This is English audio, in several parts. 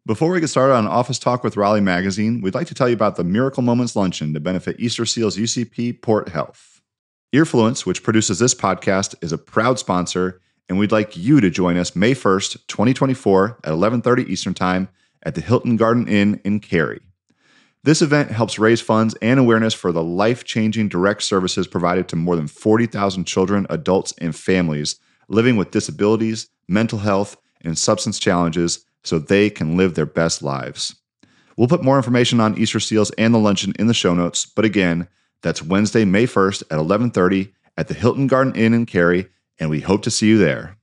Before we get started on Office Talk with Raleigh Magazine, we'd like to tell you about the Miracle Moments Luncheon to benefit Easter Seals UCP Port Health. Earfluence, which produces this podcast, is a proud sponsor, and we'd like you to join us May 1st, 2024 at 11:30 Eastern Time at the Hilton Garden Inn in Cary. This event helps raise funds and awareness for the life-changing direct services provided to more than 40,000 children, adults, and families living with disabilities, mental health, and substance challenges so they can live their best lives. We'll put more information on Easter Seals and the luncheon in the show notes, but again, that's Wednesday, May 1st at 11:30 at the Hilton Garden Inn in Cary, and we hope to see you there.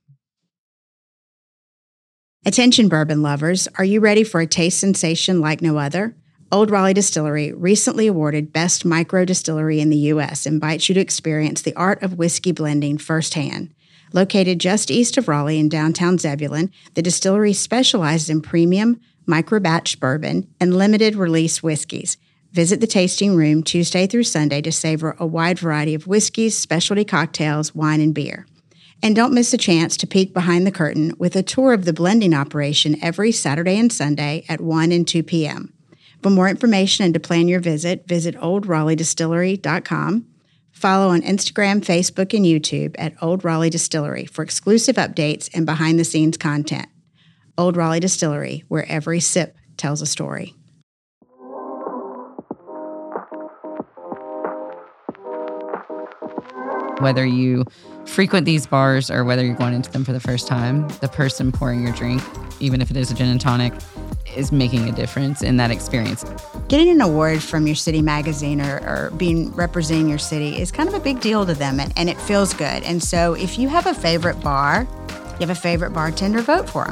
Attention bourbon lovers, are you ready for a taste sensation like no other? Old Raleigh Distillery, recently awarded Best Micro Distillery in the U.S., invites you to experience the art of whiskey blending firsthand. Located just east of Raleigh in downtown Zebulon, the distillery specializes in premium, micro-batch bourbon, and limited-release whiskeys. Visit the tasting room Tuesday through Sunday to savor a wide variety of whiskeys, specialty cocktails, wine, and beer. And don't miss a chance to peek behind the curtain with a tour of the blending operation every Saturday and Sunday at 1 and 2 p.m. For more information and to plan your visit oldraleighDistillery.com. Follow on Instagram, Facebook, and YouTube at Old Raleigh Distillery for exclusive updates and behind-the-scenes content. Old Raleigh Distillery, where every sip tells a story. Whether you frequent these bars or whether you're going into them for the first time, the person pouring your drink, even if it is a gin and tonic, is making a difference in that experience. Getting an award from your city magazine or representing your city is kind of a big deal to them, and it feels good. And so if you have a favorite bar, you have a favorite bartender, vote for them.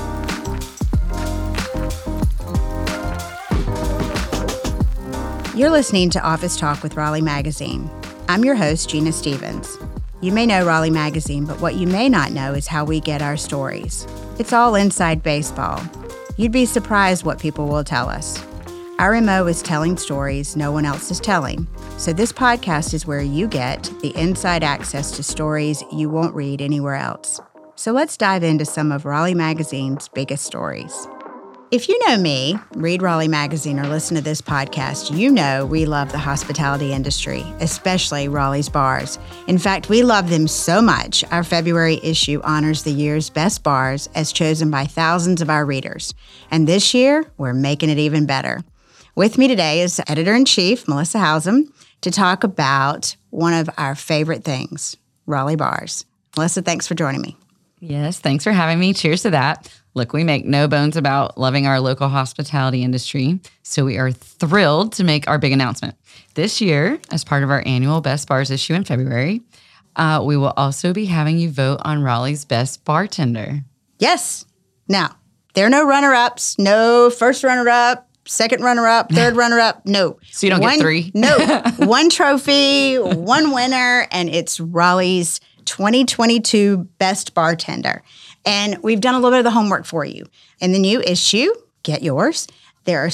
You're listening to Office Talk with Raleigh Magazine. I'm your host, Gina Stevens. You may know Raleigh Magazine, but what you may not know is how we get our stories. It's all inside baseball. You'd be surprised what people will tell us. Our MO is telling stories no one else is telling. So this podcast is where you get the inside access to stories you won't read anywhere else. So let's dive into some of Raleigh Magazine's biggest stories. If you know me, read Raleigh Magazine, or listen to this podcast, you know we love the hospitality industry, especially Raleigh's bars. In fact, we love them so much, our February issue honors the year's best bars as chosen by thousands of our readers. And this year, we're making it even better. With me today is Editor-in-Chief Melissa Hausum to talk about one of our favorite things, Raleigh bars. Melissa, thanks for joining me. Yes, thanks for having me. Cheers to that. Look, we make no bones about loving our local hospitality industry, so we are thrilled to make our big announcement. This year, as part of our annual Best Bars issue in February, we will also be having you vote on Raleigh's Best Bartender. Yes. Now, there are no runner-ups, no first runner-up, second runner-up, third runner-up, no. So you don't get three? No. One trophy, one winner, and it's Raleigh's 2022 Best Bartender. And we've done a little bit of the homework for you. In the new issue, get yours, there are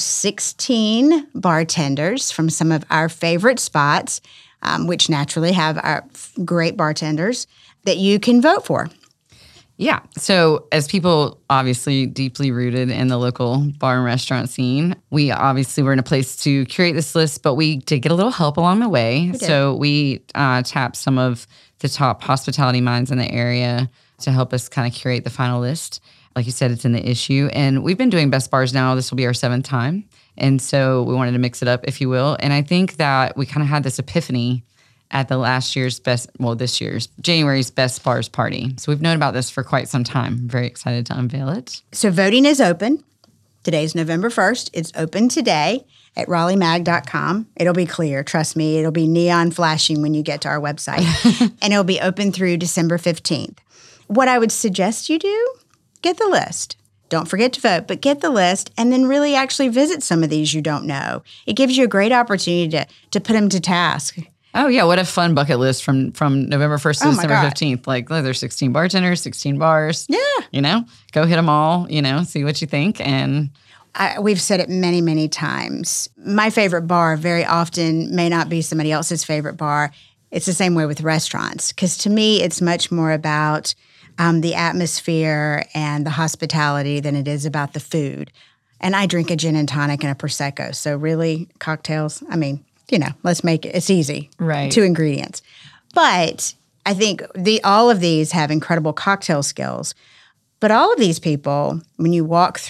16 bartenders from some of our favorite spots, which naturally have our great bartenders that you can vote for. Yeah. So as people obviously deeply rooted in the local bar and restaurant scene, we obviously were in a place to curate this list, but we did get a little help along the way. So we tapped some of the top hospitality minds in the area to help us kind of curate the final list. Like you said, it's in the issue. And we've been doing Best Bars now. This will be our 7th time. And so we wanted to mix it up, if you will. And I think that we kind of had this epiphany at the this year's January's Best Bars party. So we've known about this for quite some time. I'm very excited to unveil it. So voting is open. Today's November 1st. It's open today at RaleighMag.com. It'll be clear. Trust me. It'll be neon flashing when you get to our website. And it'll be open through December 15th. What I would suggest you do, get the list. Don't forget to vote, but get the list and then really actually visit some of these you don't know. It gives you a great opportunity to put them to task. Oh, yeah. What a fun bucket list from November 1st to December 15th. Like, there's 16 bartenders, 16 bars. Yeah. Go hit them all, see what you think. And we've said it many, many times. My favorite bar very often may not be somebody else's favorite bar. It's the same way with restaurants, because to me, it's much more about the atmosphere and the hospitality than it is about the food. And I drink a gin and tonic and a Prosecco. So really, cocktails, I mean, let's make it, it's easy. Right. 2 ingredients. But I think all of these have incredible cocktail skills. But all of these people, when you walk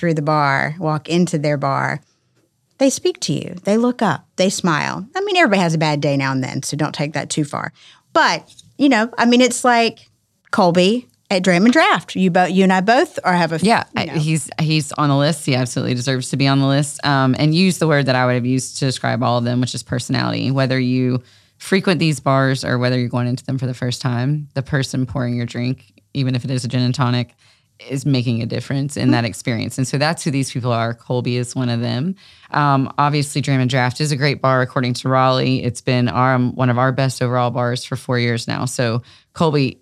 into their bar, they speak to you. They look up. They smile. I mean, everybody has a bad day now and then, so don't take that too far. But, it's like Colby at Dram and Draft. You and I both have a... Yeah, he's on the list. He absolutely deserves to be on the list. And use the word that I would have used to describe all of them, which is personality. Whether you frequent these bars or whether you're going into them for the first time, the person pouring your drink, even if it is a gin and tonic, is making a difference in that experience. And so that's who these people are. Colby is one of them. Obviously, Dram and Draft is a great bar, according to Raleigh. It's been one of our best overall bars for 4 years now. So Colby,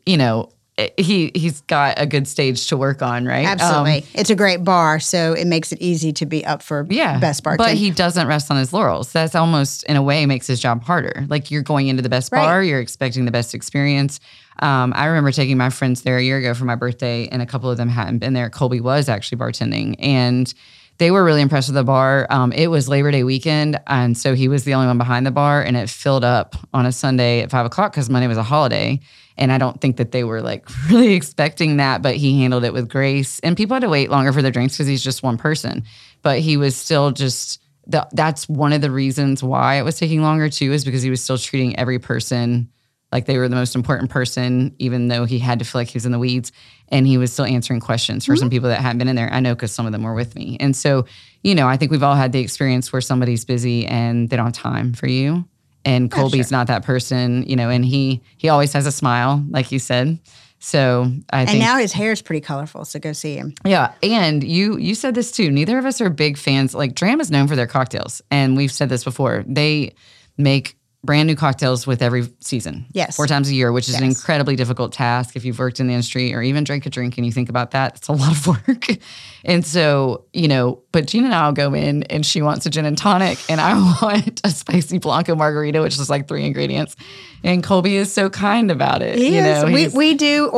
he's got a good stage to work on, right? Absolutely. It's a great bar, so it makes it easy to be up for best bartender. But he doesn't rest on his laurels. That's almost, in a way, makes his job harder. Like, you're going into the best bar, you're expecting the best experience. I remember taking my friends there a year ago for my birthday, and a couple of them hadn't been there. Colby was actually bartending, and they were really impressed with the bar. It was Labor Day weekend, and so he was the only one behind the bar, and it filled up on a Sunday at 5 o'clock because Monday was a holiday. And I don't think that they were really expecting that, but he handled it with grace. And people had to wait longer for their drinks because he's just one person. But he was still that's one of the reasons why it was taking longer too, is because he was still treating every person like they were the most important person, even though he had to feel like he was in the weeds. And he was still answering questions for some people that hadn't been in there. I know because some of them were with me. And so, I think we've all had the experience where somebody's busy and they don't have time for you. And Colby's not that person, and he always has a smile, like you said. So I think. And now his hair is pretty colorful, so go see him. Yeah, and you said this too. Neither of us are big fans. Dram is known for their cocktails, and we've said this before. They make brand new cocktails with every season. Yes. 4 times a year, which is an incredibly difficult task if you've worked in the industry or even drank a drink and you think about that. It's a lot of work. And so, but Gina and I will go in and she wants a gin and tonic and I want a spicy Blanco margarita, which is 3 ingredients. And Colby is so kind about it. He is. We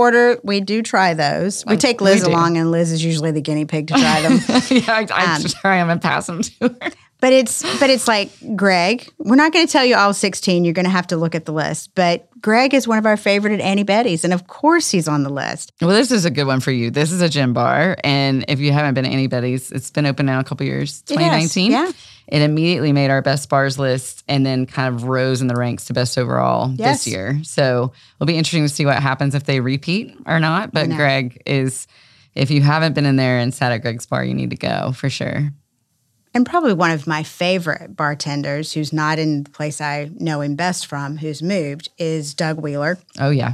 do try those. We take Liz along and Liz is usually the guinea pig to try them. I try them and pass them to her. But it's like, Greg, we're not going to tell you all 16. You're going to have to look at the list. But Greg is one of our favorite at Annie Betty's. And of course he's on the list. Well, this is a good one for you. This is a gin bar. And if you haven't been to Annie Betty's, it's been open now a couple years, 2019. Yeah. It immediately made our best bars list and then kind of rose in the ranks to best overall this year. So it'll be interesting to see what happens if they repeat or not. But Greg is, if you haven't been in there and sat at Greg's bar, you need to go for sure. And probably one of my favorite bartenders, who's not in the place I know him best from, who's moved, is Doug Wheeler. Oh, yeah.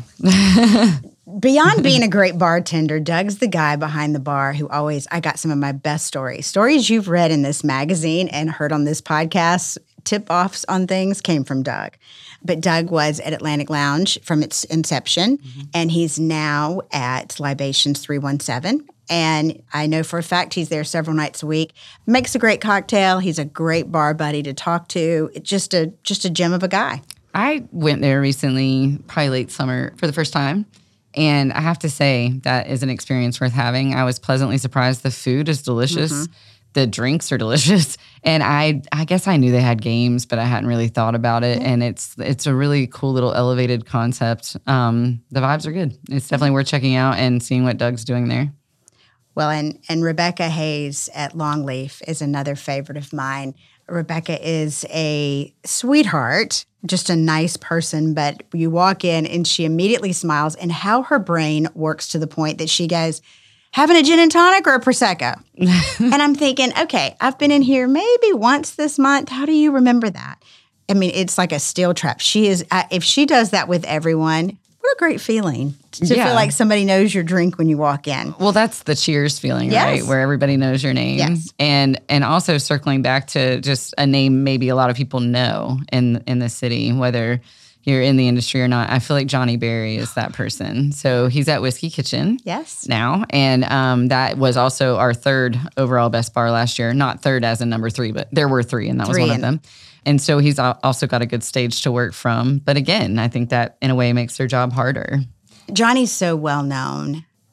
Beyond being a great bartender, Doug's the guy behind the bar who I got some of my best stories you've read in this magazine and heard on this podcast. Tip-offs on things came from Doug. But Doug was at Atlantic Lounge from its inception, and he's now at Libations 317. And I know for a fact he's there several nights a week. Makes a great cocktail. He's a great bar buddy to talk to. Just a gem of a guy. I went there recently, probably late summer, for the first time. And I have to say that is an experience worth having. I was pleasantly surprised. The food is delicious. The drinks are delicious. And I guess I knew they had games, but I hadn't really thought about it. And it's a really cool little elevated concept. The vibes are good. It's definitely worth checking out and seeing what Doug's doing there. Well, and Rebecca Hayes at Longleaf is another favorite of mine. Rebecca is a sweetheart, just a nice person, but you walk in and she immediately smiles, and how her brain works to the point that she goes, having a gin and tonic or a Prosecco? And I'm thinking, okay, I've been in here maybe once this month. How do you remember that? I mean, it's like a steel trap. She is, if she does that with everyone, what a great feeling to feel like somebody knows your drink when you walk in. Well, that's the Cheers feeling, right? Where everybody knows your name. Yes. And also circling back to just a name maybe a lot of people know in the city, whether you're in the industry or not. I feel like Johnny Berry is that person. So he's at Whiskey Kitchen now. And that was also our 3rd overall best bar last year. Not 3rd as in number 3, but there were 3 and that was one of them. And so he's also got a good stage to work from. But again, I think that in a way makes their job harder. Johnny's so well known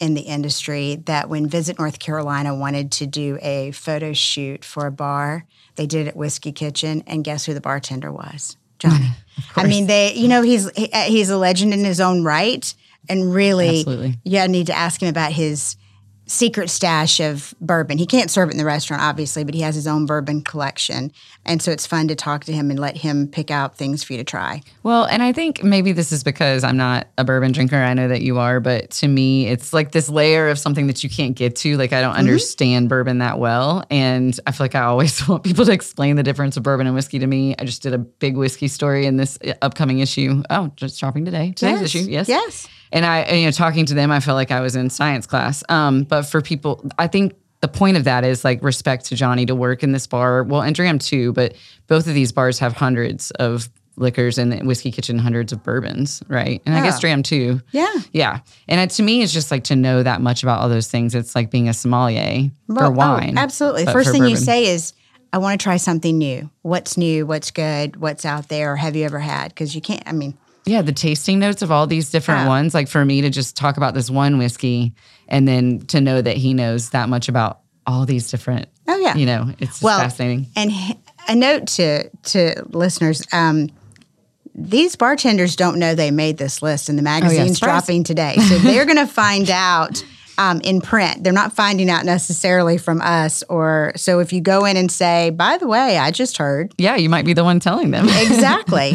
in the industry that when Visit North Carolina wanted to do a photo shoot for a bar, they did it at Whiskey Kitchen, and guess who the bartender was? Johnny. I mean, he's a legend in his own right, and really, Absolutely. you need to ask him about his secret stash of bourbon. He can't serve it in the restaurant, obviously, but he has his own bourbon collection. And so it's fun to talk to him and let him pick out things for you to try. Well, and I think maybe this is because I'm not a bourbon drinker. I know that you are, but to me, it's like this layer of something that you can't get to. Like, I don't understand bourbon that well. And I feel like I always want people to explain the difference of bourbon and whiskey to me. I just did a big whiskey story in this upcoming issue. Oh, just dropping today. Today's issue. Yes. And talking to them, I felt like I was in science class. But for people, I think the point of that is like respect to Johnny to work in this bar. Well, and Dram too, but both of these bars have hundreds of liquors, and the Whiskey Kitchen hundreds of bourbons, right? And I guess Dram too. Yeah. And to me, it's just like to know that much about all those things. It's like being a sommelier for wine. Absolutely. First thing you say is, I want to try something new. What's new? What's good? What's out there? Have you ever had? Because you can't, yeah, the tasting notes of all these different ones. Like for me to just talk about this one whiskey and then to know that he knows that much about all these different, it's just fascinating. And a note to listeners, these bartenders don't know they made this list, and the magazine's dropping today. So they're going to find out in print. They're not finding out necessarily from us. So if you go in and say, by the way, I just heard. Yeah, you might be the one telling them. Exactly.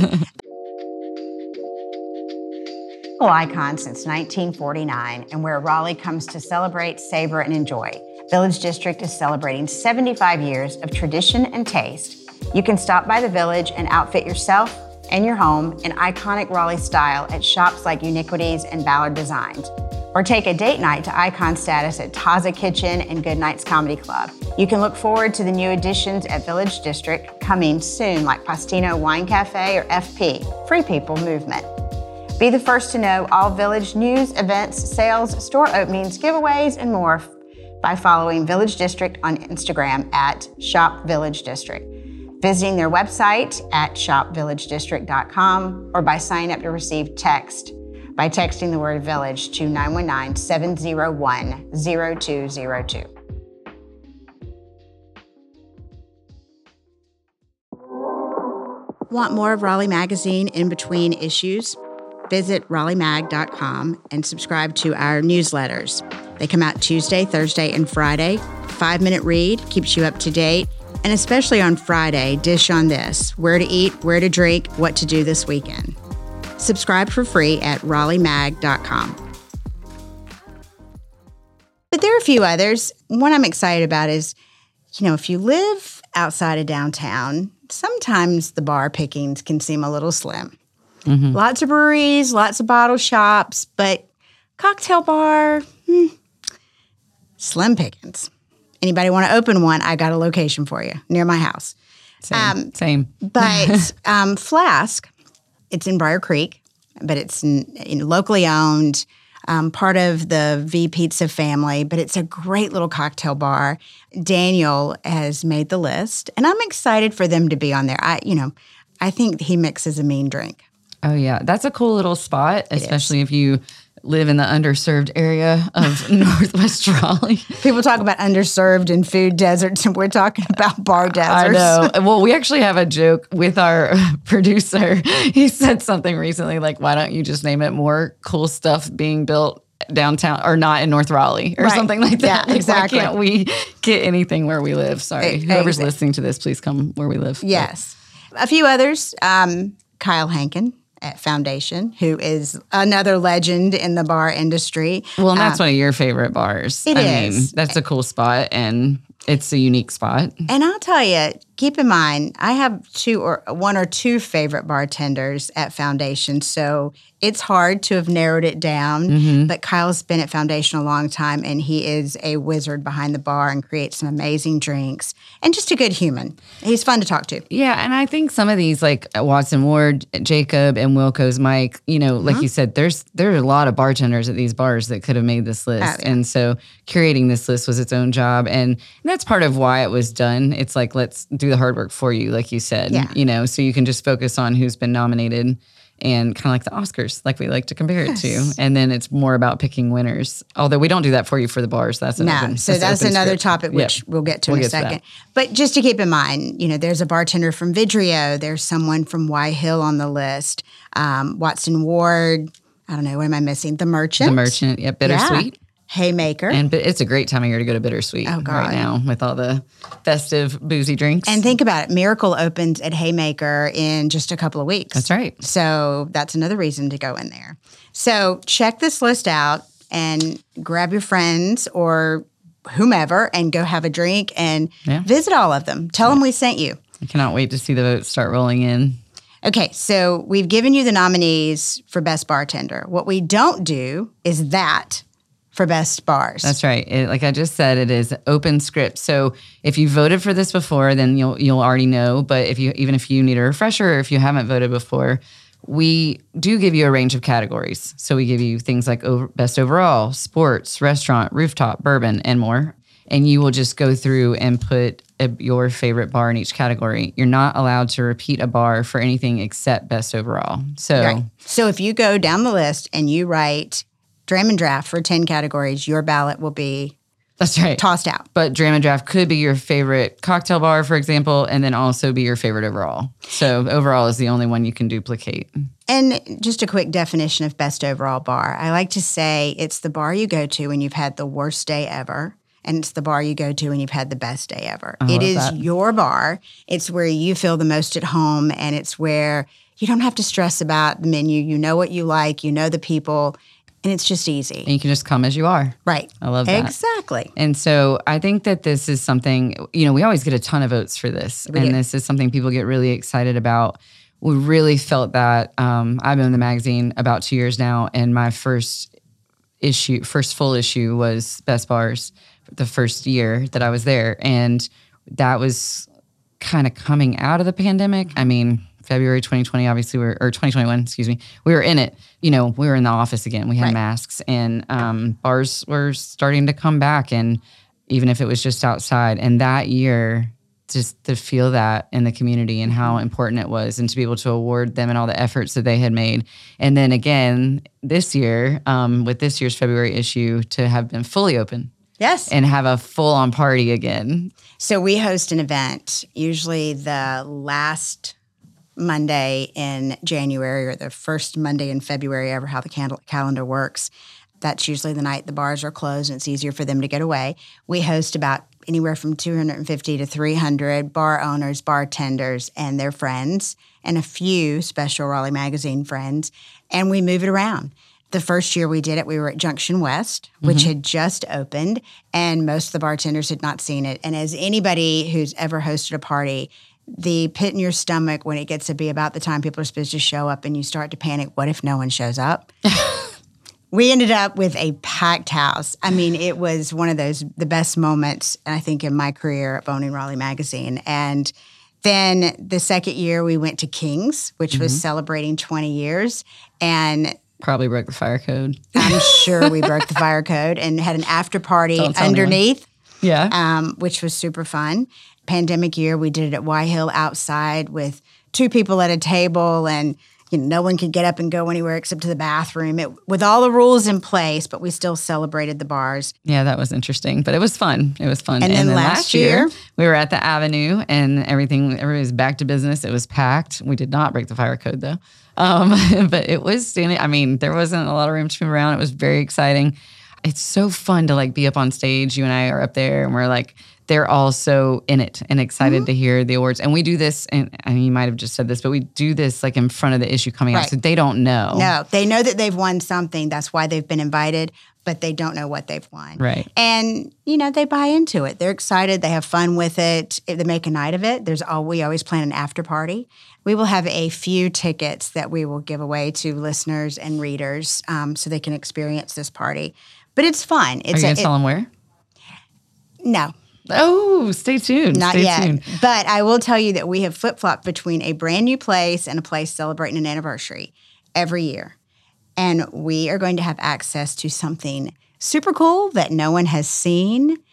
Icon since 1949, and where Raleigh comes to celebrate, savor, and enjoy. Village District is celebrating 75 years of tradition and taste. You can stop by the Village and outfit yourself and your home in iconic Raleigh style at shops like Uniquities and Ballard Designs. Or take a date night to icon status at Taza Kitchen and Good Nights Comedy Club. You can look forward to the new additions at Village District coming soon, like Postino Wine Cafe or FP, Free People Movement. Be the first to know all Village news, events, sales, store openings, giveaways, and more by following Village District on Instagram at Shop Village District, visiting their website at shopvillagedistrict.com, or by signing up to receive text by texting the word Village to 919-701-0202. Want more of Raleigh Magazine in between issues? Visit RaleighMag.com and subscribe to our newsletters. They come out Tuesday, Thursday, and Friday. 5-minute read keeps you up to date. And especially on Friday, dish on this: where to eat, where to drink, what to do this weekend. Subscribe for free at RaleighMag.com. But there are a few others. One I'm excited about is, if you live outside of downtown, sometimes the bar pickings can seem a little slim. Mm-hmm. Lots of breweries, lots of bottle shops, but cocktail bar, slim pickings. Anybody want to open one? I got a location for you near my house. Same. But Flask, it's in Briar Creek, but it's locally owned, part of the V Pizza family, but it's a great little cocktail bar. Daniel has made the list, and I'm excited for them to be on there. I think he mixes a mean drink. Oh, yeah. That's a cool little spot, especially if you live in the underserved area of Northwest Raleigh. People talk about underserved and food deserts, and we're talking about bar deserts. I know. Well, we actually have a joke with our producer. He said something recently like, why don't you just name it more cool stuff being built downtown or not in North Raleigh or something like that. Yeah, exactly. Why can't we get anything where we live? Sorry. Whoever's listening to this, please come where we live. Yes. But a few others. Kyle Hankin at Foundation, who is another legend in the bar industry. Well, and that's one of your favorite bars. It is. That's a cool spot, and it's a unique spot. And I'll tell you, keep in mind, I have one or two favorite bartenders at Foundation, so it's hard to have narrowed it down. Mm-hmm. But Kyle's been at Foundation a long time, and he is a wizard behind the bar and creates some amazing drinks and just a good human. He's fun to talk to. Yeah, and I think some of these, like Watson Ward, Jacob, and Wilco's Mike, like you said, there are a lot of bartenders at these bars that could have made this list. Oh, yeah. And so curating this list was its own job. And that's part of why it was done. It's like, let's do the hard work for you, like you said, so you can just focus on who's been nominated and kind of like the Oscars, like we like to compare it to. And then it's more about picking winners. Although we don't do that for you for the bars. That's an open, so that's another script. topic, which we'll get to in a second. But just to keep in mind, there's a bartender from Vidrio. There's someone from Y Hill on the list. Watson Ward. I don't know. What am I missing? The Merchant. The Merchant. Yeah. Bittersweet. Yeah. Haymaker. And it's a great time of year to go to Bittersweet right now with all the festive boozy drinks. And think about it. Miracle opens at Haymaker in just a couple of weeks. That's right. So that's another reason to go in there. So check this list out and grab your friends or whomever and go have a drink and visit all of them. Tell them we sent you. I cannot wait to see the votes start rolling in. Okay, so we've given you the nominees for Best Bartender. What we don't do is that for Best Bars. That's right. Like I just said, it is open script. So if you voted for this before, then you'll already know. But even if you need a refresher or if you haven't voted before, we do give you a range of categories. So we give you things like Best Overall, Sports, Restaurant, Rooftop, Bourbon, and more. And you will just go through and put your favorite bar in each category. You're not allowed to repeat a bar for anything except Best Overall. So if you go down the list and you write Dram and Draft for 10 categories, your ballot will be tossed out. But Dram and Draft could be your favorite cocktail bar, for example, and then also be your favorite overall. So overall is the only one you can duplicate. And just a quick definition of Best Overall Bar. I like to say it's the bar you go to when you've had the worst day ever. And it's the bar you go to when you've had the best day ever. It is your bar. It's where you feel the most at home, and it's where you don't have to stress about the menu. You know what you like. You know the people. And it's just easy. And you can just come as you are. Right. I love that. Exactly. And so I think that this is something, we always get a ton of votes for this. This is something people get really excited about. We really felt that. I've been in the magazine about 2 years now, and my first full issue was Best Bars the first year that I was there. And that was kind of coming out of the pandemic. I mean, February 2020, obviously, or 2021, excuse me, we were in it. We were in the office again. We had masks, and bars were starting to come back, and even if it was just outside. And that year, just to feel that in the community and how important it was, and to be able to award them and all the efforts that they had made. And then again, this year, with this year's February issue, to have been fully open. Yes. And have a full-on party again. So we host an event, usually the last Monday in January or the first Monday in February, ever how the calendar works. That's usually the night the bars are closed and it's easier for them to get away. We host about anywhere from 250 to 300 bar owners, bartenders, and their friends, and a few special Raleigh Magazine friends, and we move it around. The first year we did it, we were at Junction West, which had just opened, and most of the bartenders had not seen it. And as anybody who's ever hosted a party, the pit in your stomach when it gets to be about the time people are supposed to show up and you start to panic, what if no one shows up? We ended up with a packed house. I mean, it was one of the best moments, I think, in my career of owning Raleigh Magazine. And then the second year we went to King's, which was celebrating 20 years. And probably broke the fire code. I'm sure we broke the fire code and had an after party underneath. Which was super fun. Pandemic year, we did it at Y Hill outside with 2 people at a table, and no one could get up and go anywhere except to the bathroom. With all the rules in place, but we still celebrated the bars. Yeah, that was interesting, but it was fun. It was fun. And then last year, we were at the Avenue, and everybody was back to business. It was packed. We did not break the fire code, though. But it was standing. I mean, there wasn't a lot of room to move around. It was very exciting. It's so fun to be up on stage. You and I are up there, and we're they're all so in it and excited to hear the awards. And we do this, and you might have just said this, but we do this in front of the issue coming out, so they don't know. No, they know that they've won something. That's why they've been invited, but they don't know what they've won. Right. And, they buy into it. They're excited. They have fun with it. They make a night of it. We always plan an after party. We will have a few tickets that we will give away to listeners and readers so they can experience this party. But it's fun. Are you going to tell them where? No. Oh, stay tuned. Not stay yet. Tuned. But I will tell you that we have flip-flopped between a brand new place and a place celebrating an anniversary every year. And we are going to have access to something super cool that no one has seen.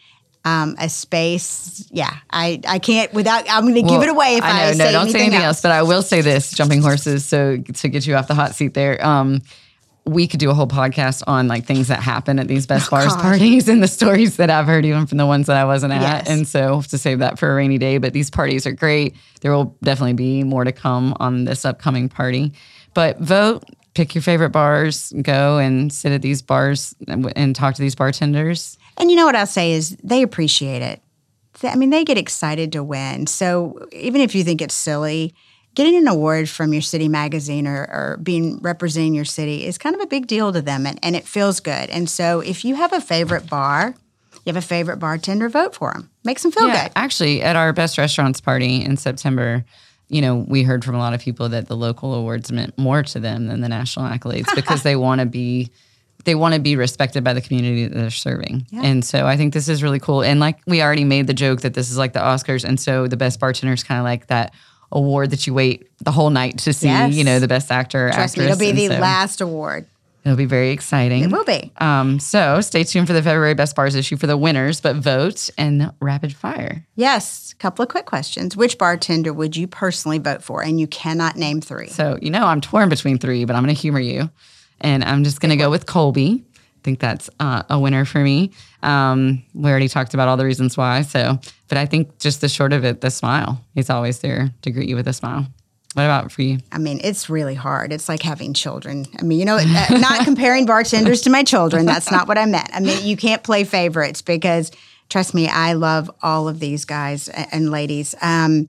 a space. Yeah, I can't without. I'm going to give it away if I say don't say anything else. else. But I will say this: jumping horses. So to get you off the hot seat there. We could do a whole podcast on like things that happen at these Best Bars parties and the stories that I've heard even from the ones that I wasn't at. Yes. And so we'll have to save that for a rainy day. But these parties are great. There will definitely be more to come on this upcoming party. But vote, pick your favorite bars, go and sit at these bars and talk to these bartenders. And you know what I'll say is they appreciate it. I mean, they get excited to win. So even if you think it's silly, getting an award from your city magazine or representing your city is kind of a big deal to them, and it feels good. And so if you have a favorite bar, you have a favorite bartender, vote for them. Makes them feel good. Actually, at our Best Restaurants party in September, we heard from a lot of people that the local awards meant more to them than the national accolades because they want to be respected by the community that they're serving. Yeah. And so I think this is really cool. And like we already made the joke that this is like the Oscars, and so the best bartender is kind of like that award that you wait the whole night to see, the best actor or actress. Trust me, it'll be the last award. It'll be very exciting. It will be. So stay tuned for the February Best Bars issue for the winners, but vote and rapid fire. Yes. A couple of quick questions. Which bartender would you personally vote for? And you cannot name 3. So, I'm torn between 3, but I'm going to humor you. And I'm just going to go with Colby. I think that's a winner for me. We already talked about all the reasons why. But I think just the short of it, the smile. He's always there to greet you with a smile. What about for you? I mean, it's really hard. It's like having children. I mean, not comparing bartenders to my children. That's not what I meant. I mean, you can't play favorites because, trust me, I love all of these guys and ladies. Doug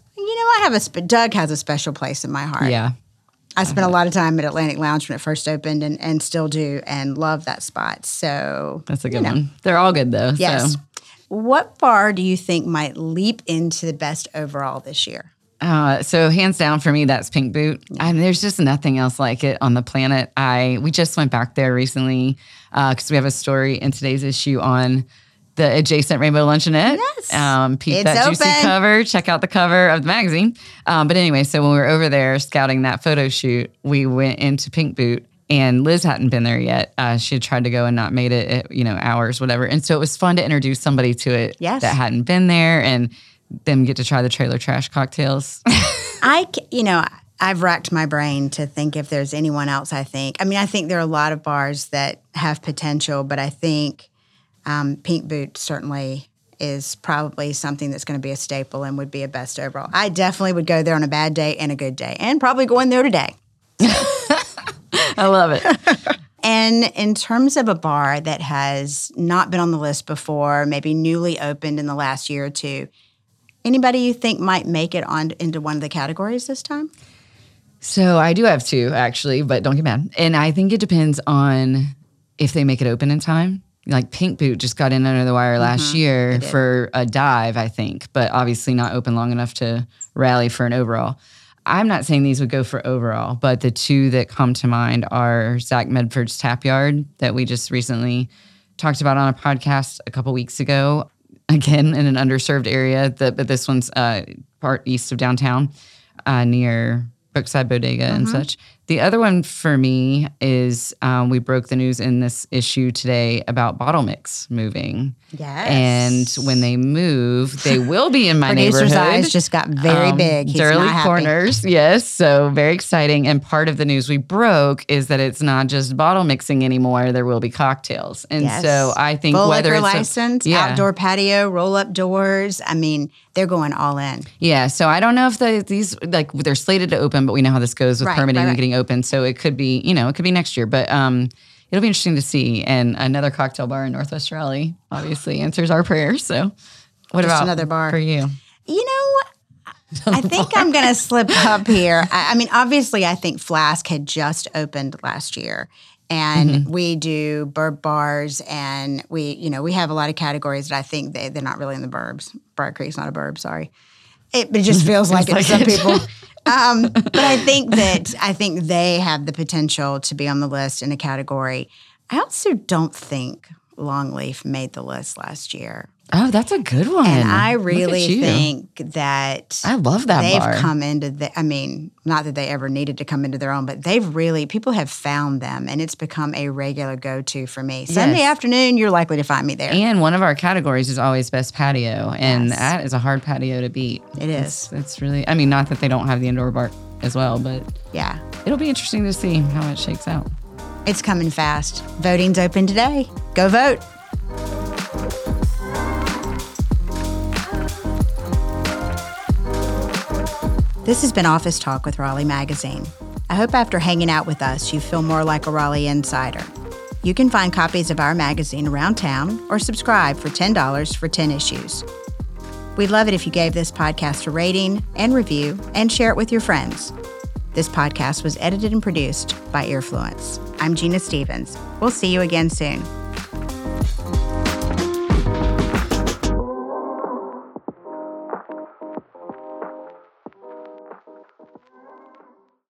has a special place in my heart. Yeah. I spent a lot of time at Atlantic Lounge when it first opened and still do and love that spot. So that's a good one. They're all good though. Yes. So. What bar do you think might leap into the best overall this year? So hands down for me, that's Pink Boot. I mean, there's just nothing else like it on the planet. We just went back there recently because we have a story in today's issue on the adjacent Rainbow Luncheonette. Yes. Peep it's that open. Juicy cover. Check out the cover of the magazine. But anyway, so when we were over there scouting that photo shoot, we went into Pink Boot. And Liz hadn't been there yet. She had tried to go and not made it, hours, whatever. And so it was fun to introduce somebody to it that hadn't been there and them get to try the trailer trash cocktails. I've racked my brain to think if there's anyone else, I think there are a lot of bars that have potential, but I think Pink Boot certainly is probably something that's going to be a staple and would be a best overall. I definitely would go there on a bad day and a good day and probably go in there today. I love it. And in terms of a bar that has not been on the list before, maybe newly opened in the last year or two, anybody you think might make it into one of the categories this time? So I do have 2, actually, but don't get mad. And I think it depends on if they make it open in time. Like Pink Boot just got in under the wire last year for a dive, I think, but obviously not open long enough to rally for an overall. I'm not saying these would go for overall, but the 2 that come to mind are Zach Medford's Tap Yard that we just recently talked about on a podcast a couple weeks ago. Again, in an underserved area, but this one's part east of downtown near Brookside Bodega and such. The other one for me is we broke the news in this issue today about Bottle Mix moving. Yes. And when they move, they will be in my Producer's neighborhood. eyes just got very big. He's Durley not happy. Corners, yes. So very exciting. And part of the news we broke is that it's not just bottle mixing anymore. There will be cocktails. And so I think full whether liquor it's license, outdoor patio, roll-up doors. I mean, they're going all in. Yeah. So I don't know if these they're slated to open, but we know how this goes with permitting and getting open. So it could be, it could be next year. But it'll be interesting to see. And another cocktail bar in Northwest Raleigh obviously answers our prayers. So what Just about another bar for you? I think I'm going to slip up here. I mean, obviously, I think Flask had just opened last year. And we do burb bars, and we have a lot of categories that I think they're not really in the burbs. Briar Creek's not a burb, sorry. It just feels like it to some people. But I think they have the potential to be on the list in a category. I also don't think Longleaf made the list last year. Oh, that's a good one. And I really think that I love that they've bar. come into not that they ever needed to come into their own, but people have found them, and it's become a regular go-to for me. Sunday afternoon, you're likely to find me there. And one of our categories is always best patio, and that is a hard patio to beat. It is. It's really, I mean, not that they don't have the indoor bar as well, but yeah, it'll be interesting to see how it shakes out. It's coming fast. Voting's open today. Go vote. This has been Office Talk with Raleigh Magazine. I hope after hanging out with us, you feel more like a Raleigh insider. You can find copies of our magazine around town or subscribe for $10 for 10 issues. We'd love it if you gave this podcast a rating and review and share it with your friends. This podcast was edited and produced by Earfluence. I'm Gina Stevens. We'll see you again soon.